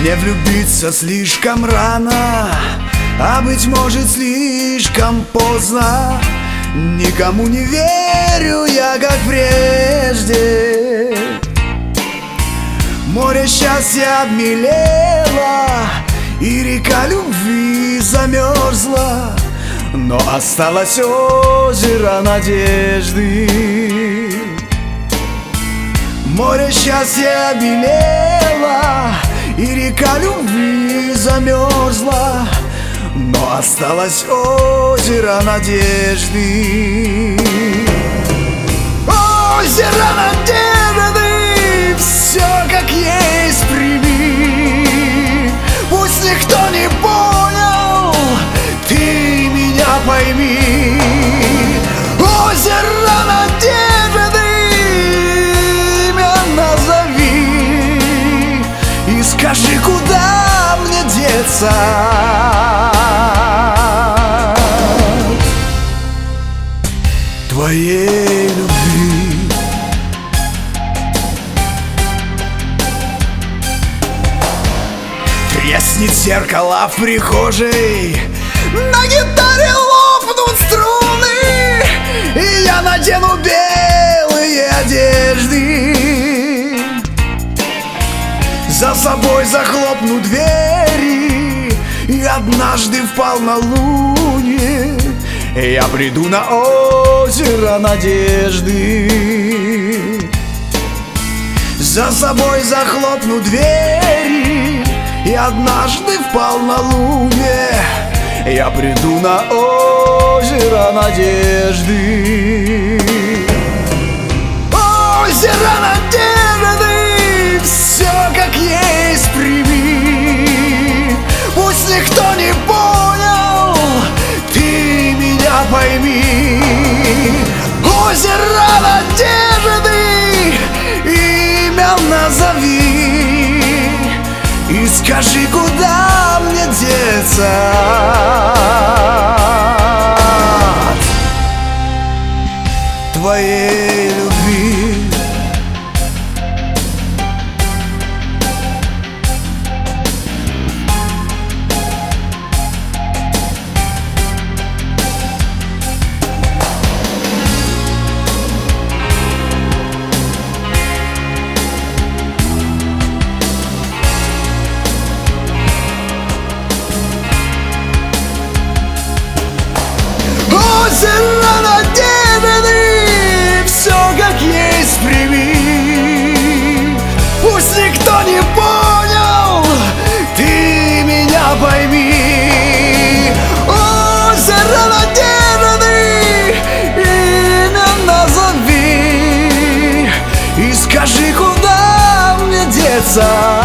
Мне влюбиться слишком рано, а быть может слишком поздно. Никому не верю я, как прежде. Море счастья обмелело, и река любви замерзла, но осталось озеро надежды. Море счастья обмелело, и река любви замерзла, но осталось озеро надежды. Озеро надежды, все как есть прими. Пусть никто не понял, ты меня пойми. Озеро надежды, имя назови и скажи, куда мне деться. Твоей любви. Треснет зеркало в прихожей, на гитаре лопнут струны, и я надену белые одежды. За собой захлопну двери, и однажды в полнолуние я приду на озеро надежды. За собой захлопну двери, и однажды в полнолуние я приду на озеро надежды. Озеро надежды, все как есть прими. Пусть никто не понял, ты меня пойми. Озеро надежды, имя назови и скажи, куда мне деться. Твоей любви. Озеро надежды, все как есть прими. Пусть никто не понял, ты меня пойми. Озеро надежды, имя назови и скажи, куда мне деться.